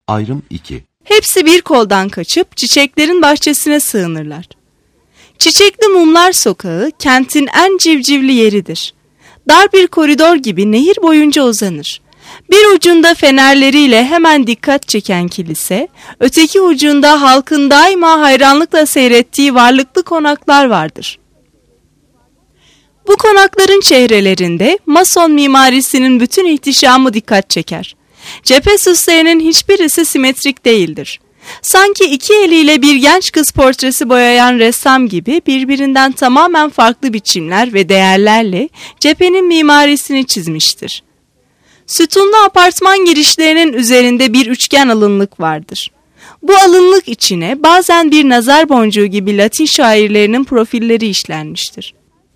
Ayrım 2. Hepsi bir koldan kaçıp çiçeklerin bahçesine sığınırlar. Çiçekli Mumlar Sokağı kentin en civcivli yeridir. Dar bir koridor gibi nehir boyunca uzanır. Bir ucunda fenerleriyle hemen dikkat çeken kilise, öteki ucunda halkın daima hayranlıkla seyrettiği varlıklı konaklar vardır. Bu konakların çehrelerinde Mason mimarisinin bütün ihtişamı dikkat çeker. Cephe süslerinin hiçbirisi simetrik değildir. Sanki iki eliyle bir genç kız portresi boyayan ressam gibi birbirinden tamamen farklı biçimler ve değerlerle cephenin mimarisini çizmiştir. Sütunlu apartman girişlerinin üzerinde bir üçgen alınlık vardır. Bu alınlık içine bazen bir nazar boncuğu gibi Latin şairlerinin profilleri işlenmiştir.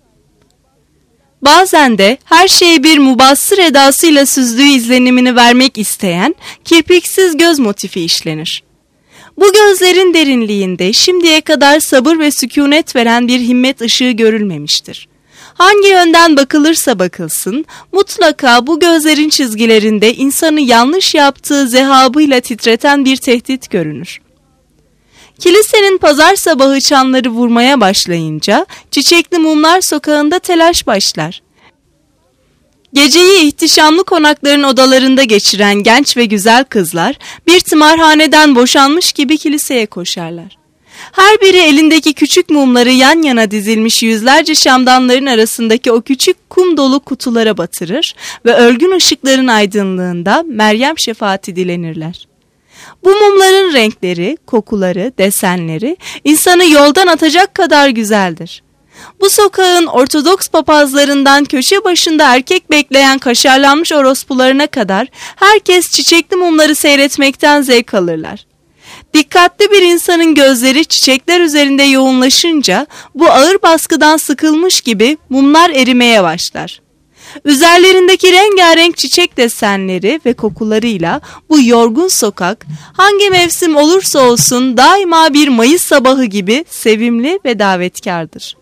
Bazen de her şeyi bir mubassır edasıyla süzdüğü izlenimini vermek isteyen kirpiksiz göz motifi işlenir. Bu gözlerin derinliğinde şimdiye kadar sabır ve sükunet veren bir himmet ışığı görülmemiştir. Hangi yönden bakılırsa bakılsın, mutlaka bu gözlerin çizgilerinde insanı yanlış yaptığı zehabıyla titreten bir tehdit görünür. Kilisenin pazar sabahı çanları vurmaya başlayınca Çiçekli Mumlar Sokağı'nda telaş başlar. Geceyi ihtişamlı konakların odalarında geçiren genç ve güzel kızlar bir tımarhaneden boşanmış gibi kiliseye koşarlar. Her biri elindeki küçük mumları yan yana dizilmiş yüzlerce şamdanların arasındaki o küçük kum dolu kutulara batırır ve ölgün ışıkların aydınlığında Meryem şefaati dilenirler. Bu mumların renkleri, kokuları, desenleri insanı yoldan atacak kadar güzeldir. Bu sokağın Ortodoks papazlarından köşe başında erkek bekleyen kaşarlanmış orospularına kadar herkes çiçekli mumları seyretmekten zevk alırlar. Dikkatli bir insanın gözleri çiçekler üzerinde yoğunlaşınca bu ağır baskıdan sıkılmış gibi mumlar erimeye başlar. Üzerlerindeki rengarenk çiçek desenleri ve kokularıyla bu yorgun sokak hangi mevsim olursa olsun daima bir Mayıs sabahı gibi sevimli ve davetkardır.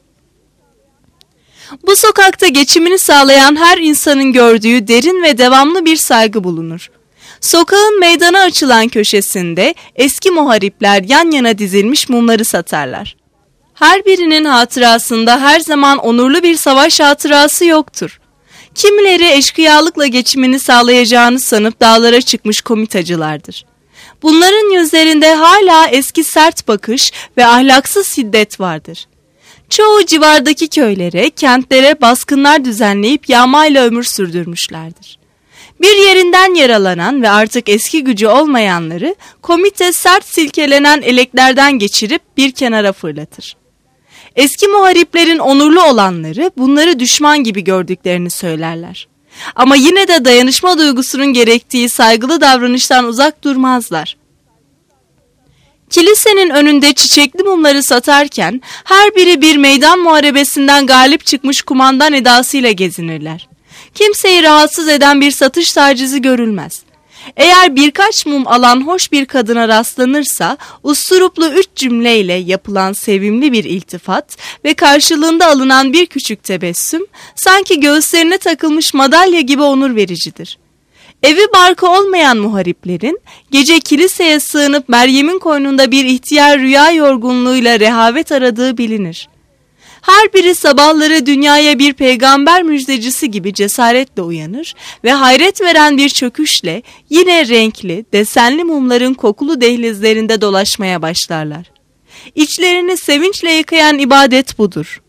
Bu sokakta geçimini sağlayan her insanın gördüğü derin ve devamlı bir saygı bulunur. Sokağın meydana açılan köşesinde eski muharipler yan yana dizilmiş mumları satarlar. Her birinin hatırasında her zaman onurlu bir savaş hatırası yoktur. Kimileri eşkıyalıkla geçimini sağlayacağını sanıp dağlara çıkmış komitacılardır. Bunların yüzlerinde hala eski sert bakış ve ahlaksız şiddet vardır. Çoğu civardaki köylere, kentlere baskınlar düzenleyip yağmayla ömür sürdürmüşlerdir. Bir yerinden yaralanan ve artık eski gücü olmayanları komite sert silkelenen eleklerden geçirip bir kenara fırlatır. Eski muhariplerin onurlu olanları bunları düşman gibi gördüklerini söylerler. Ama yine de dayanışma duygusunun gerektiği saygılı davranıştan uzak durmazlar. Kilisenin önünde çiçekli mumları satarken her biri bir meydan muharebesinden galip çıkmış kumandan edasıyla gezinirler. Kimseyi rahatsız eden bir satış tacizi görülmez. Eğer birkaç mum alan hoş bir kadına rastlanırsa usturuplu 3 cümleyle yapılan sevimli bir iltifat ve karşılığında alınan bir küçük tebessüm sanki göğüslerine takılmış madalya gibi onur vericidir. Evi barkı olmayan muhariplerin gece kiliseye sığınıp Meryem'in koynunda bir ihtiyar rüya yorgunluğuyla rehavet aradığı bilinir. Her biri sabahları dünyaya bir peygamber müjdecisi gibi cesaretle uyanır ve hayret veren bir çöküşle yine renkli, desenli mumların kokulu dehlizlerinde dolaşmaya başlarlar. İçlerini sevinçle yıkayan ibadet budur.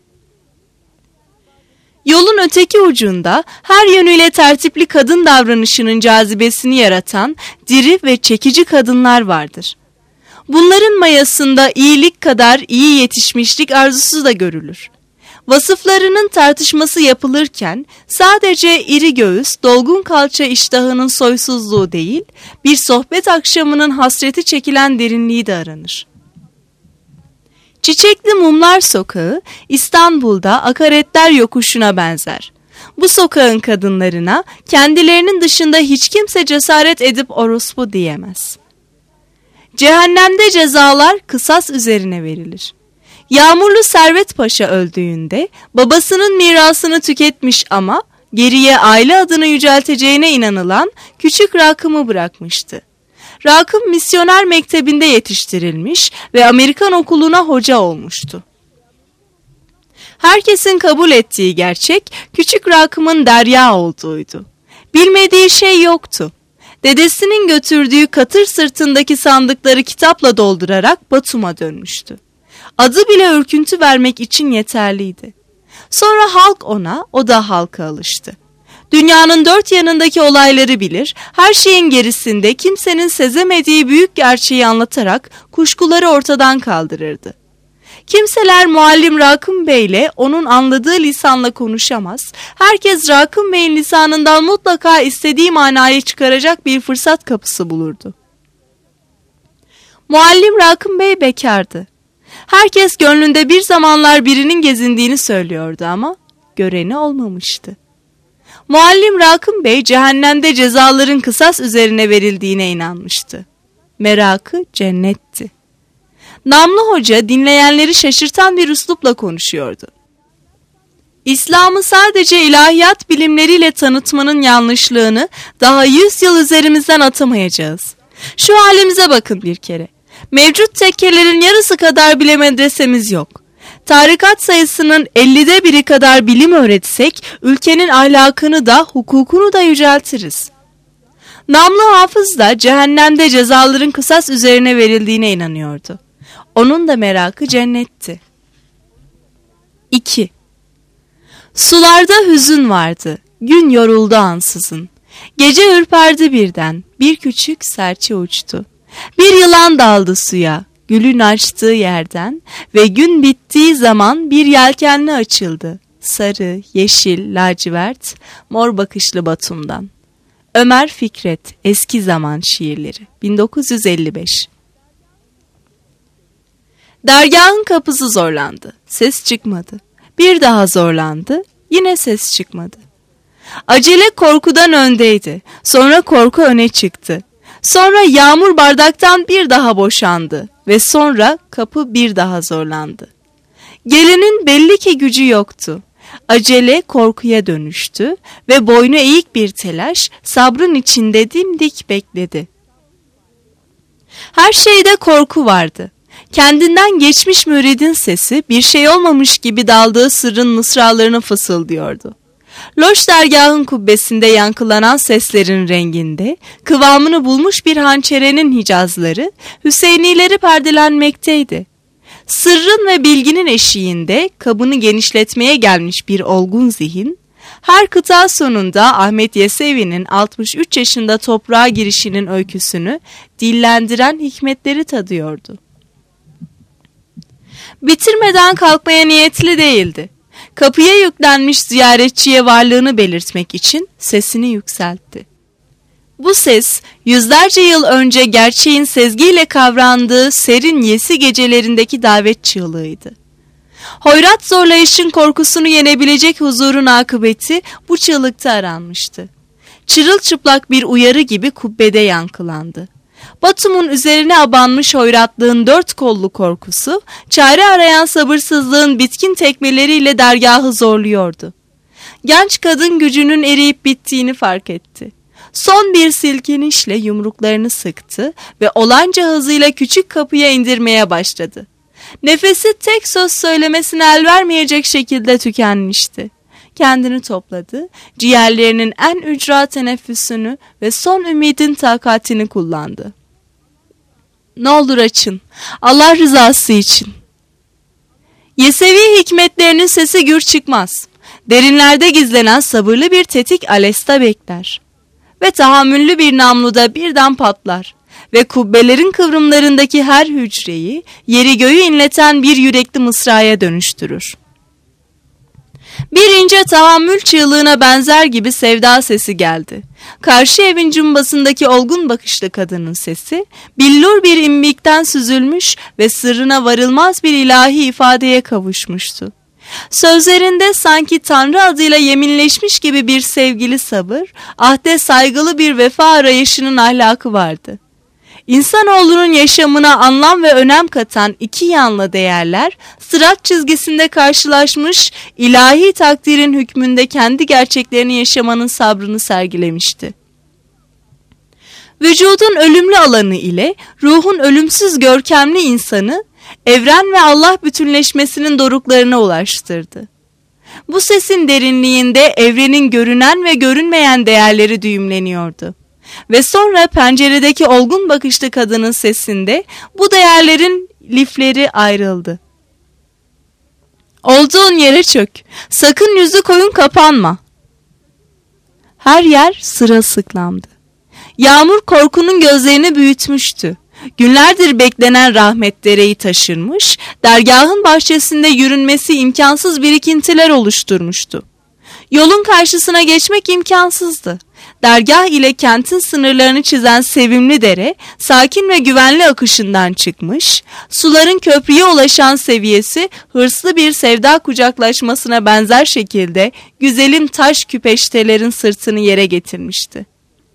Yolun öteki ucunda her yönüyle tertipli kadın davranışının cazibesini yaratan diri ve çekici kadınlar vardır. Bunların mayasında iyilik kadar iyi yetişmişlik arzusu da görülür. Vasıflarının tartışması yapılırken sadece iri göğüs, dolgun kalça iştahının soysuzluğu değil, bir sohbet akşamının hasreti çekilen derinliği de aranır. Çiçekli Mumlar Sokağı İstanbul'da akaretler yokuşuna benzer. Bu sokağın kadınlarına kendilerinin dışında hiç kimse cesaret edip orospu diyemez. Cehennemde cezalar kısas üzerine verilir. Yağmurlu Servet Paşa öldüğünde babasının mirasını tüketmiş ama geriye aile adını yücelteceğine inanılan küçük Rakım'ı bırakmıştı. Rakım misyoner mektebinde yetiştirilmiş ve Amerikan okuluna hoca olmuştu. Herkesin kabul ettiği gerçek küçük Rakım'ın Derya olduğuydu. Bilmediği şey yoktu. Dedesinin götürdüğü katır sırtındaki sandıkları kitapla doldurarak Batum'a dönmüştü. Adı bile ürküntü vermek için yeterliydi. Sonra halk ona, o da halka alıştı. Dünyanın dört yanındaki olayları bilir, her şeyin gerisinde kimsenin sezemediği büyük gerçeği anlatarak kuşkuları ortadan kaldırırdı. Kimseler Muallim Rakım Bey ile onun anladığı lisanla konuşamaz, herkes Rakım Bey'in lisanından mutlaka istediği manayı çıkaracak bir fırsat kapısı bulurdu. Muallim Rakım Bey bekardı. Herkes gönlünde bir zamanlar birinin gezindiğini söylüyordu ama göreni olmamıştı. Muallim Rakım Bey cehennemde cezaların kısas üzerine verildiğine inanmıştı. Merakı cennetti. Namlı Hoca dinleyenleri şaşırtan bir üslupla konuşuyordu. İslam'ı sadece ilahiyat bilimleriyle tanıtmanın yanlışlığını daha 100 yıl üzerimizden atamayacağız. Şu halimize bakın bir kere. Mevcut tekkelerin yarısı kadar bile medresemiz yok. Tarikat sayısının 50'de 1'i kadar bilim öğretsek ülkenin ahlakını da hukukunu da yüceltiriz. Namlı Hafız da cehennemde cezaların kısas üzerine verildiğine inanıyordu. Onun da merakı cennetti. 2. Sularda hüzün vardı, gün yoruldu ansızın. Gece ürperdi birden, bir küçük serçe uçtu. Bir yılan daldı suya, gülün açtığı yerden ve gün bittiği zaman bir yelkenli açıldı. Sarı, yeşil, lacivert, mor bakışlı Batum'dan. Ömer Fikret, Eski Zaman Şiirleri, 1955. Dergahın kapısı zorlandı, ses çıkmadı. Bir daha zorlandı, yine ses çıkmadı. Acele korkudan öndeydi, sonra korku öne çıktı. Sonra yağmur bardaktan bir daha boşandı ve sonra kapı bir daha zorlandı. Gelenin belli ki gücü yoktu. Acele korkuya dönüştü ve boynu eğik bir telaş sabrın içinde dimdik bekledi. Her şeyde korku vardı. Kendinden geçmiş müridin sesi bir şey olmamış gibi daldığı sırrın mısralarını fısıldıyordu. Loş dergahın kubbesinde yankılanan seslerin renginde, kıvamını bulmuş bir hançerenin hicazları, Hüseynileri perdelenmekteydi. Sırrın ve bilginin eşiğinde kabını genişletmeye gelmiş bir olgun zihin, her kıta sonunda Ahmet Yesevi'nin 63 yaşında toprağa girişinin öyküsünü dillendiren hikmetleri tadıyordu. Bitirmeden kalkmaya niyetli değildi. Kapıya yüklenmiş ziyaretçiye varlığını belirtmek için sesini yükseltti. Bu ses yüzlerce yıl önce gerçeğin sezgiyle kavrandığı serin yesi gecelerindeki davet çığlığıydı. Hoyrat zorlayışın korkusunu yenebilecek huzurun akıbeti bu çığlıkta aranmıştı. Çırılçıplak bir uyarı gibi kubbede yankılandı. Batum'un üzerine abanmış hoyratlığın dört kollu korkusu, çare arayan sabırsızlığın bitkin tekmeleriyle dergahı zorluyordu. Genç kadın gücünün eriyip bittiğini fark etti. Son bir silkinişle yumruklarını sıktı ve olanca hızıyla küçük kapıya indirmeye başladı. Nefesi tek söz söylemesine el vermeyecek şekilde tükenmişti. Kendini topladı, ciğerlerinin en ücra teneffüsünü ve son ümidin takatini kullandı. Ne olur açın, Allah rızası için. Yesevi hikmetlerinin sesi gür çıkmaz. Derinlerde gizlenen sabırlı bir tetik alesta bekler. Ve tahammüllü bir namluda birden patlar. Ve kubbelerin kıvrımlarındaki her hücreyi, yeri göğü inleten bir yürekli mısraya dönüştürür. Bir ince tahammül çığlığına benzer gibi sevda sesi geldi. Karşı evin cumbasındaki olgun bakışlı kadının sesi, billur bir imbikten süzülmüş ve sırrına varılmaz bir ilahi ifadeye kavuşmuştu. Sözlerinde sanki Tanrı adıyla yeminleşmiş gibi bir sevgili sabır, ahde saygılı bir vefa arayışının ahlakı vardı. İnsanoğlunun yaşamına anlam ve önem katan iki yanlı değerler, sırat çizgisinde karşılaşmış, ilahi takdirin hükmünde kendi gerçeklerini yaşamanın sabrını sergilemişti. Vücudun ölümlü alanı ile ruhun ölümsüz görkemli insanı evren ve Allah bütünleşmesinin doruklarına ulaştırdı. Bu sesin derinliğinde evrenin görünen ve görünmeyen değerleri düğümleniyordu. Ve sonra penceredeki olgun bakışlı kadının sesinde bu değerlerin lifleri ayrıldı. Olduğun yere çök. Sakın yüzü koyun kapanma. Her yer sırılsıklamdı. Yağmur korkunun gözlerini büyütmüştü. Günlerdir beklenen rahmet dereyi taşırmış, dergahın bahçesinde yürünmesi imkansız birikintiler oluşturmuştu. Yolun karşısına geçmek imkansızdı. Dergah ile kentin sınırlarını çizen sevimli dere, sakin ve güvenli akışından çıkmış, suların köprüye ulaşan seviyesi hırslı bir sevda kucaklaşmasına benzer şekilde güzelim taş küpeştelerin sırtını yere getirmişti.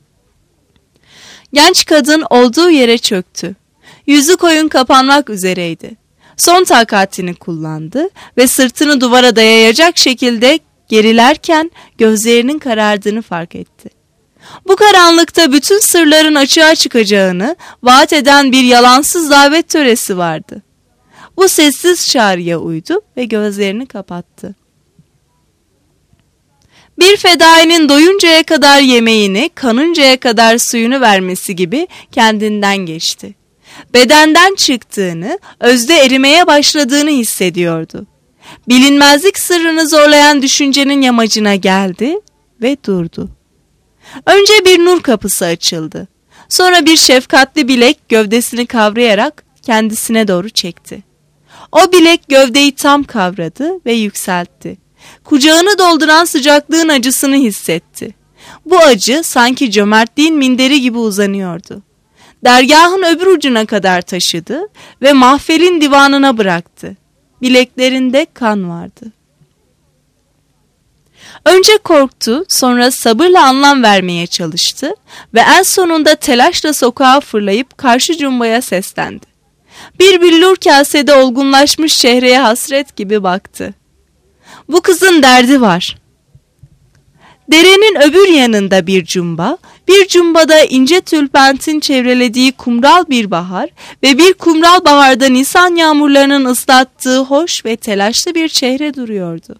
Genç kadın olduğu yere çöktü. Yüzü koyun kapanmak üzereydi. Son takatini kullandı ve sırtını duvara dayayacak şekilde gerilerken gözlerinin karardığını fark etti. Bu karanlıkta bütün sırların açığa çıkacağını vaat eden bir yalansız davet töresi vardı. Bu sessiz çağrıya uydu ve gözlerini kapattı. Bir fedainin doyuncaya kadar yemeğini, kanıncaya kadar suyunu vermesi gibi kendinden geçti. Bedenden çıktığını, özde erimeye başladığını hissediyordu. Bilinmezlik sırrını zorlayan düşüncenin yamacına geldi ve durdu. Önce bir nur kapısı açıldı. Sonra bir şefkatli bilek gövdesini kavrayarak kendisine doğru çekti. O bilek gövdeyi tam kavradı ve yükseltti. Kucağını dolduran sıcaklığın acısını hissetti. Bu acı sanki cömertliğin minderi gibi uzanıyordu. Dergahın öbür ucuna kadar taşıdı ve mahfelin divanına bıraktı. Bileklerinde kan vardı. Önce korktu, sonra sabırla anlam vermeye çalıştı ve en sonunda telaşla sokağa fırlayıp karşı cumbaya seslendi. Bir billur kasede olgunlaşmış şehreye hasret gibi baktı. Bu kızın derdi var. Derenin öbür yanında bir cumbada ince tülbentin çevrelediği kumral bir bahar ve bir kumral baharda nisan yağmurlarının ıslattığı hoş ve telaşlı bir çehre duruyordu.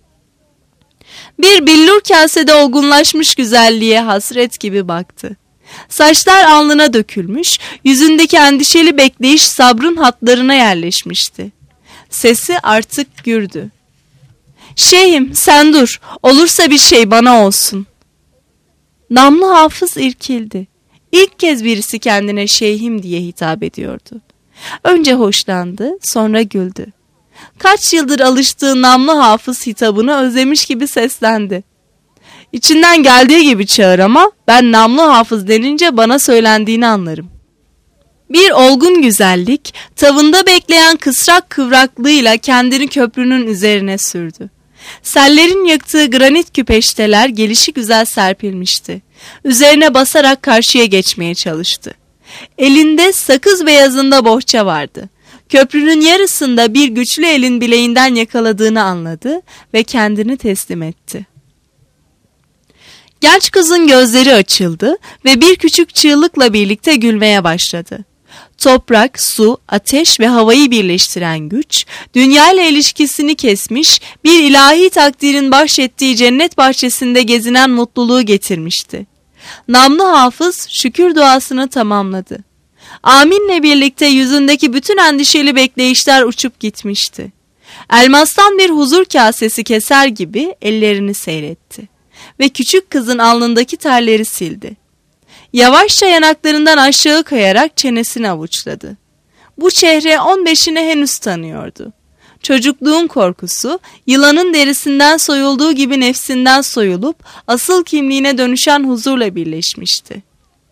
Bir billur kasede olgunlaşmış güzelliğe hasret gibi baktı. Saçlar alnına dökülmüş, yüzündeki endişeli bekleyiş sabrın hatlarına yerleşmişti. Sesi artık gürdü. Şeyhim sen dur, olursa bir şey bana olsun. Namlı Hafız irkildi. İlk kez birisi kendine şeyhim diye hitap ediyordu. Önce hoşlandı, sonra güldü. Kaç yıldır alıştığı Namlı Hafız hitabını özlemiş gibi seslendi. İçinden geldiği gibi çağır ama ben Namlı Hafız denince bana söylendiğini anlarım. Bir olgun güzellik tavında bekleyen kısrak kıvraklığıyla kendini köprünün üzerine sürdü. Sellerin yaktığı granit küpeşteler gelişigüzel serpilmişti. Üzerine basarak karşıya geçmeye çalıştı. Elinde sakız beyazında bohça vardı. Köprünün yarısında bir güçlü elin bileğinden yakaladığını anladı ve kendini teslim etti. Genç kızın gözleri açıldı ve bir küçük çığlıkla birlikte gülmeye başladı. Toprak, su, ateş ve havayı birleştiren güç, dünya ile ilişkisini kesmiş, bir ilahi takdirin bahşettiği cennet bahçesinde gezinen mutluluğu getirmişti. Namlı Hafız şükür duasını tamamladı. Aminle birlikte yüzündeki bütün endişeli bekleyişler uçup gitmişti. Elmastan bir huzur kasesi keser gibi ellerini seyretti ve küçük kızın alnındaki terleri sildi. Yavaşça yanaklarından aşağı kayarak çenesini avuçladı. Bu çehre 15'ini henüz tanıyordu. Çocukluğun korkusu, yılanın derisinden soyulduğu gibi nefsinden soyulup asıl kimliğine dönüşen huzurla birleşmişti.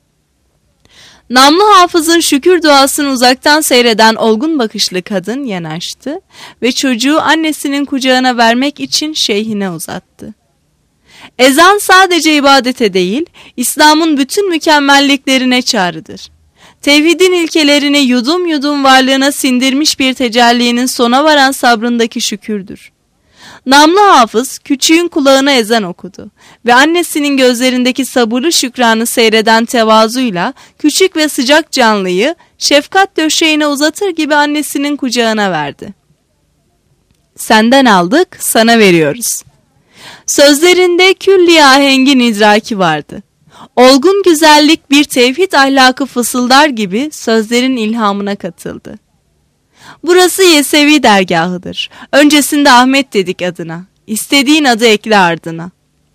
Namlı Hafız'ın şükür duasını uzaktan seyreden olgun bakışlı kadın yanaştı ve çocuğu annesinin kucağına vermek için şeyhine uzattı. Ezan sadece ibadete değil, İslam'ın bütün mükemmelliklerine çağrıdır. Tevhidin ilkelerini yudum yudum varlığına sindirmiş bir tecellinin sona varan sabrındaki şükürdür. Namlı Hafız küçüğün kulağına ezan okudu ve annesinin gözlerindeki sabırlı şükranı seyreden tevazuyla küçük ve sıcak canlıyı şefkat döşeğine uzatır gibi annesinin kucağına verdi. Senden aldık, sana veriyoruz. Sözlerinde külli ahengin idraki vardı. Olgun güzellik bir tevhid ahlakı fısıldar gibi sözlerin ilhamına katıldı. Burası Yesevi dergahıdır. Öncesinde Ahmet dedik adına. İstediğin adı ekle ardına.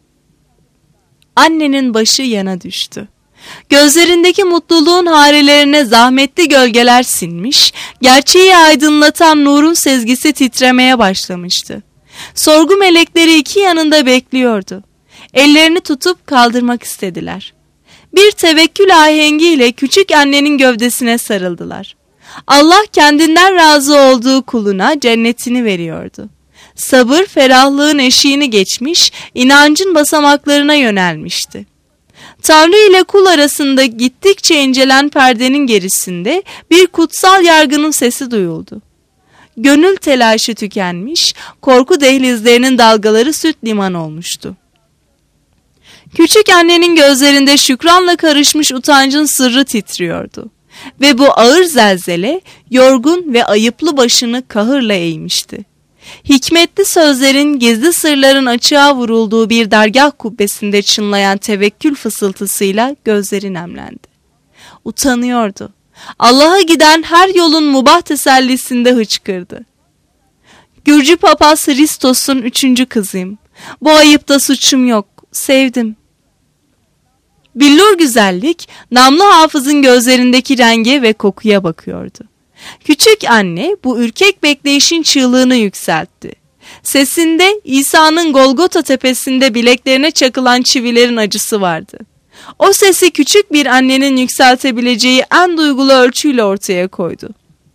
Annenin başı yana düştü. Gözlerindeki mutluluğun harelerine zahmetli gölgeler sinmiş, gerçeği aydınlatan nurun sezgisi titremeye başlamıştı. Sorgu melekleri iki yanında bekliyordu. Ellerini tutup kaldırmak istediler. Bir tevekkül ahengiyle küçük annenin gövdesine sarıldılar. Allah kendinden razı olduğu kuluna cennetini veriyordu. Sabır ferahlığın eşiğini geçmiş, inancın basamaklarına yönelmişti. Tanrı ile kul arasında gittikçe incelen perdenin gerisinde bir kutsal yargının sesi duyuldu. Gönül telaşı tükenmiş, korku dehlizlerinin dalgaları süt liman olmuştu. Küçük annenin gözlerinde şükranla karışmış utancın sırrı titriyordu. Ve bu ağır zelzele yorgun ve ayıplı başını kahırla eğmişti. Hikmetli sözlerin, gizli sırların açığa vurulduğu bir dergah kubbesinde çınlayan tevekkül fısıltısıyla gözleri nemlendi. Utanıyordu. Allah'a giden her yolun mubah tesellisinde hıçkırdı. Gürcü papaz Hristos'un 3. kızıyım. Bu ayıpta suçum yok. Sevdim. Billur güzellik, Namlı Hafız'ın gözlerindeki renge ve kokuya bakıyordu. Küçük anne bu ürkek bekleyişin çığlığını yükseltti. Sesinde İsa'nın Golgota tepesinde bileklerine çakılan çivilerin acısı vardı. O sesi küçük bir annenin yükseltebileceği en duygulu ölçüyle ortaya koydu.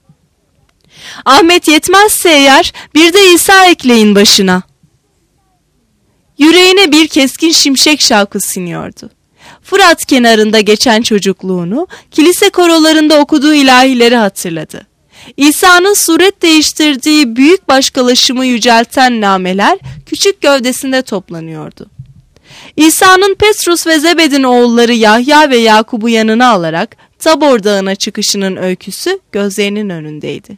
Ahmet yetmezse eğer bir de İsa ekleyin başına. Yüreğine bir keskin şimşek şavkı siniyordu. Fırat kenarında geçen çocukluğunu, kilise korolarında okuduğu ilahileri hatırladı. İsa'nın suret değiştirdiği büyük başkalaşımı yücelten nameler küçük gövdesinde toplanıyordu. İsa'nın Petrus ve Zebed'in oğulları Yahya ve Yakub'u yanına alarak Tabor Dağı'na çıkışının öyküsü gözlerinin önündeydi.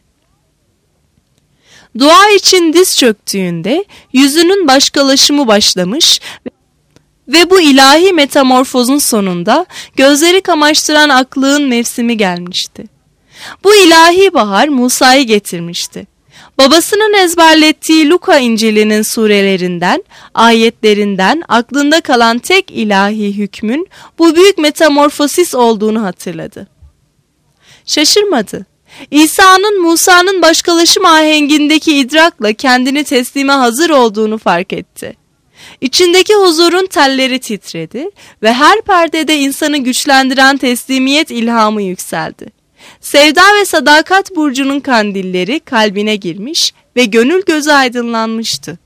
Dua için diz çöktüğünde yüzünün başkalaşımı başlamış ve bu ilahi metamorfozun sonunda gözleri kamaştıran aklığın mevsimi gelmişti. Bu ilahi bahar Musa'yı getirmişti. Babasının ezberlettiği Luka İncil'inin surelerinden, ayetlerinden aklında kalan tek ilahi hükmün bu büyük metamorfosis olduğunu hatırladı. Şaşırmadı. İsa'nın Musa'nın başkalaşım ahengindeki idrakla kendini teslime hazır olduğunu fark etti. İçindeki huzurun telleri titredi ve her perdede insanı güçlendiren teslimiyet ilhamı yükseldi. Sevda ve sadakat burcunun kandilleri kalbine girmiş ve gönül gözü aydınlanmıştı.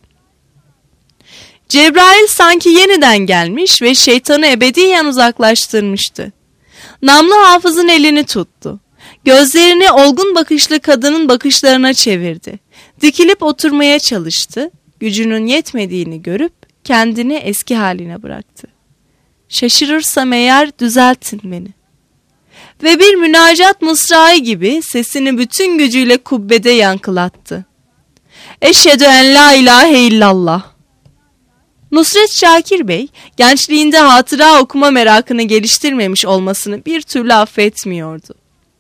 Cebrail sanki yeniden gelmiş ve şeytanı ebediyen uzaklaştırmıştı. Namlı Hafız'ın elini tuttu. Gözlerini olgun bakışlı kadının bakışlarına çevirdi. Dikilip oturmaya çalıştı. Gücünün yetmediğini görüp kendini eski haline bıraktı. Şaşırırsam eğer düzeltin beni. Ve bir münacat mısrağı gibi sesini bütün gücüyle kubbede yankılattı. Eşhedü en la ilahe illallah. Nusret Şakir Bey, gençliğinde hatıra okuma merakını geliştirmemiş olmasını bir türlü affetmiyordu.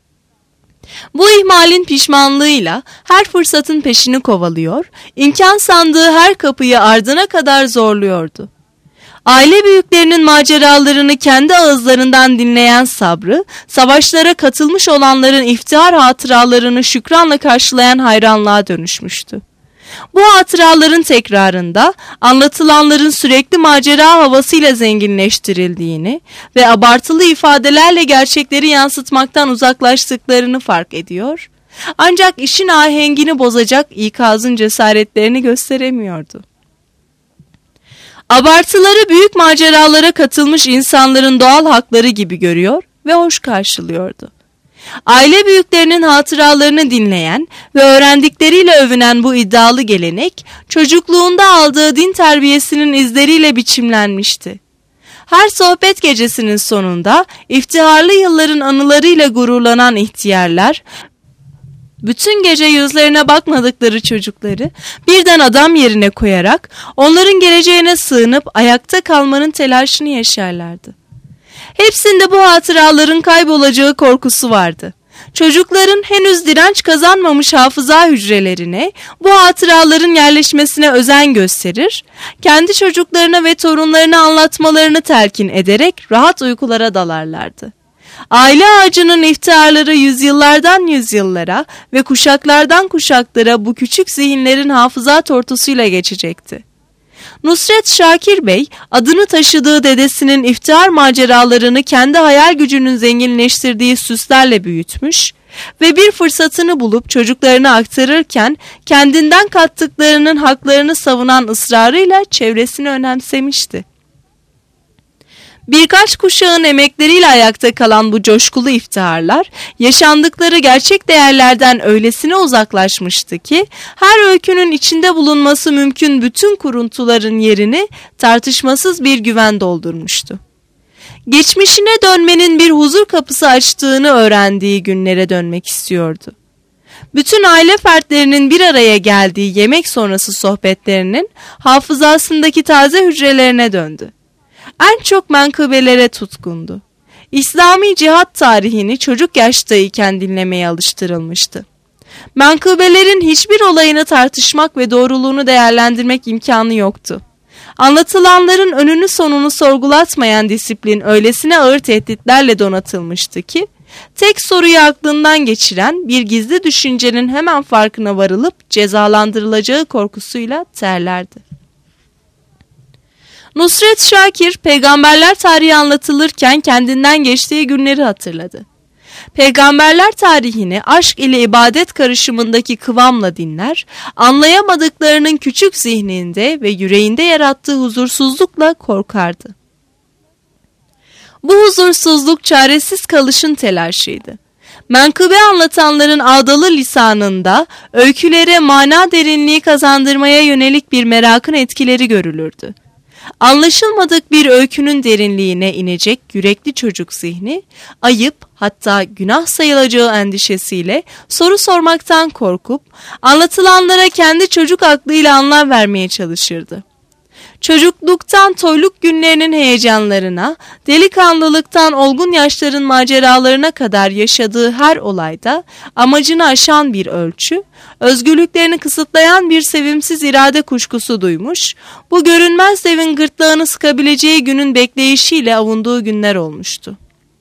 Bu ihmalin pişmanlığıyla her fırsatın peşini kovalıyor, imkan sandığı her kapıyı ardına kadar zorluyordu. Aile büyüklerinin maceralarını kendi ağızlarından dinleyen sabrı, savaşlara katılmış olanların iftihar hatıralarını şükranla karşılayan hayranlığa dönüşmüştü. Bu hatıraların tekrarında anlatılanların sürekli macera havasıyla zenginleştirildiğini ve abartılı ifadelerle gerçekleri yansıtmaktan uzaklaştıklarını fark ediyor, ancak işin ahengini bozacak ikazın cesaretlerini gösteremiyordu. Abartıları büyük maceralara katılmış insanların doğal hakları gibi görüyor ve hoş karşılıyordu. Aile büyüklerinin hatıralarını dinleyen ve öğrendikleriyle övünen bu iddialı gelenek, çocukluğunda aldığı din terbiyesinin izleriyle biçimlenmişti. Her sohbet gecesinin sonunda iftiharlı yılların anılarıyla gururlanan ihtiyarlar, bütün gece yüzlerine bakmadıkları çocukları birden adam yerine koyarak onların geleceğine sığınıp ayakta kalmanın telaşını yaşarlardı. Hepsinde bu hatıraların kaybolacağı korkusu vardı. Çocukların henüz direnç kazanmamış hafıza hücrelerine bu hatıraların yerleşmesine özen gösterir, kendi çocuklarına ve torunlarına anlatmalarını telkin ederek rahat uykulara dalarlardı. Aile ağacının iftiharları yüzyıllardan yüzyıllara ve kuşaklardan kuşaklara bu küçük zihinlerin hafıza tortusuyla geçecekti. Nusret Şakir Bey, adını taşıdığı dedesinin iftihar maceralarını kendi hayal gücünün zenginleştirdiği süslerle büyütmüş ve bir fırsatını bulup çocuklarına aktarırken kendinden kattıklarının haklarını savunan ısrarıyla çevresini önemsemişti. Birkaç kuşağın emekleriyle ayakta kalan bu coşkulu iftiharlar, yaşandıkları gerçek değerlerden öylesine uzaklaşmıştı ki, her öykünün içinde bulunması mümkün bütün kuruntuların yerini tartışmasız bir güven doldurmuştu. Geçmişine dönmenin bir huzur kapısı açtığını öğrendiği günlere dönmek istiyordu. Bütün aile fertlerinin bir araya geldiği yemek sonrası sohbetlerinin hafızasındaki taze hücrelerine döndü. En çok menkıbelere tutkundu. İslami cihat tarihini çocuk yaştayken dinlemeye alıştırılmıştı. Menkıbelerin hiçbir olayını tartışmak ve doğruluğunu değerlendirmek imkanı yoktu. Anlatılanların önünü sonunu sorgulatmayan disiplin öylesine ağır tehditlerle donatılmıştı ki, tek soruyu aklından geçiren bir gizli düşüncenin hemen farkına varılıp cezalandırılacağı korkusuyla terlerdi. Nusret Şakir, peygamberler tarihi anlatılırken kendinden geçtiği günleri hatırladı. Peygamberler tarihini aşk ile ibadet karışımındaki kıvamla dinler, anlayamadıklarının küçük zihninde ve yüreğinde yarattığı huzursuzlukla korkardı. Bu huzursuzluk çaresiz kalışın telaşıydı. Menkıbe anlatanların ağdalı lisanında öykülere mana derinliği kazandırmaya yönelik bir merakın etkileri görülürdü. Anlaşılmadık bir öykünün derinliğine inecek yürekli çocuk zihni, ayıp hatta günah sayılacağı endişesiyle soru sormaktan korkup anlatılanlara kendi çocuk aklıyla anlam vermeye çalışırdı. Çocukluktan toyluk günlerinin heyecanlarına, delikanlılıktan olgun yaşların maceralarına kadar yaşadığı her olayda amacını aşan bir ölçü, özgürlüklerini kısıtlayan bir sevimsiz irade kuşkusu duymuş, bu görünmez devin gırtlağını sıkabileceği günün bekleyişiyle avunduğu günler olmuştu.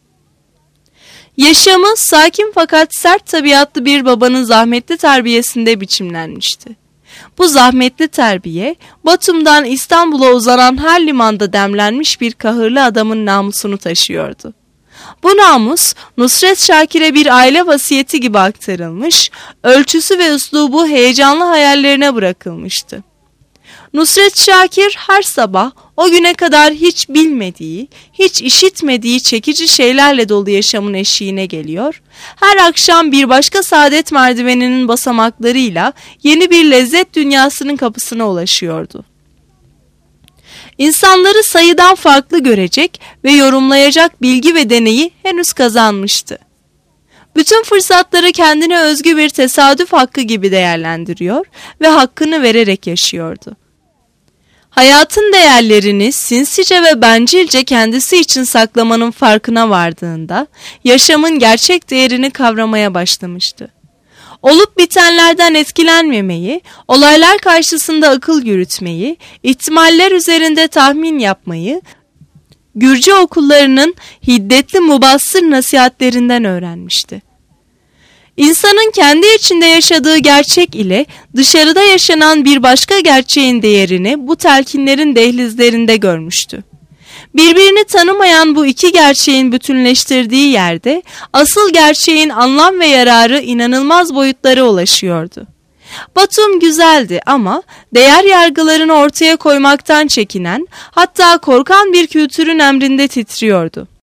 Yaşamı sakin fakat sert tabiatlı bir babanın zahmetli terbiyesinde biçimlenmişti. Bu zahmetli terbiye, Batum'dan İstanbul'a uzanan her limanda demlenmiş bir kahırlı adamın namusunu taşıyordu. Bu namus, Nusret Şakir'e bir aile vasiyeti gibi aktarılmış, ölçüsü ve üslubu heyecanlı hayallerine bırakılmıştı. Nusret Şakir her sabah o güne kadar hiç bilmediği, hiç işitmediği çekici şeylerle dolu yaşamın eşiğine geliyor, her akşam bir başka saadet merdiveninin basamaklarıyla yeni bir lezzet dünyasının kapısına ulaşıyordu. İnsanları sayıdan farklı görecek ve yorumlayacak bilgi ve deneyi henüz kazanmıştı. Bütün fırsatları kendine özgü bir tesadüf hakkı gibi değerlendiriyor ve hakkını vererek yaşıyordu. Hayatın değerlerini sinsice ve bencilce kendisi için saklamanın farkına vardığında yaşamın gerçek değerini kavramaya başlamıştı. Olup bitenlerden etkilenmemeyi, olaylar karşısında akıl yürütmeyi, ihtimaller üzerinde tahmin yapmayı, Gürcü okullarının hiddetli mubassır nasihatlerinden öğrenmişti. İnsanın kendi içinde yaşadığı gerçek ile dışarıda yaşanan bir başka gerçeğin değerini bu telkinlerin dehlizlerinde görmüştü. Birbirini tanımayan bu iki gerçeğin bütünleştirdiği yerde asıl gerçeğin anlam ve yararı inanılmaz boyutlara ulaşıyordu. Batum güzeldi ama değer yargılarını ortaya koymaktan çekinen, hatta korkan bir kültürün emrinde titriyordu.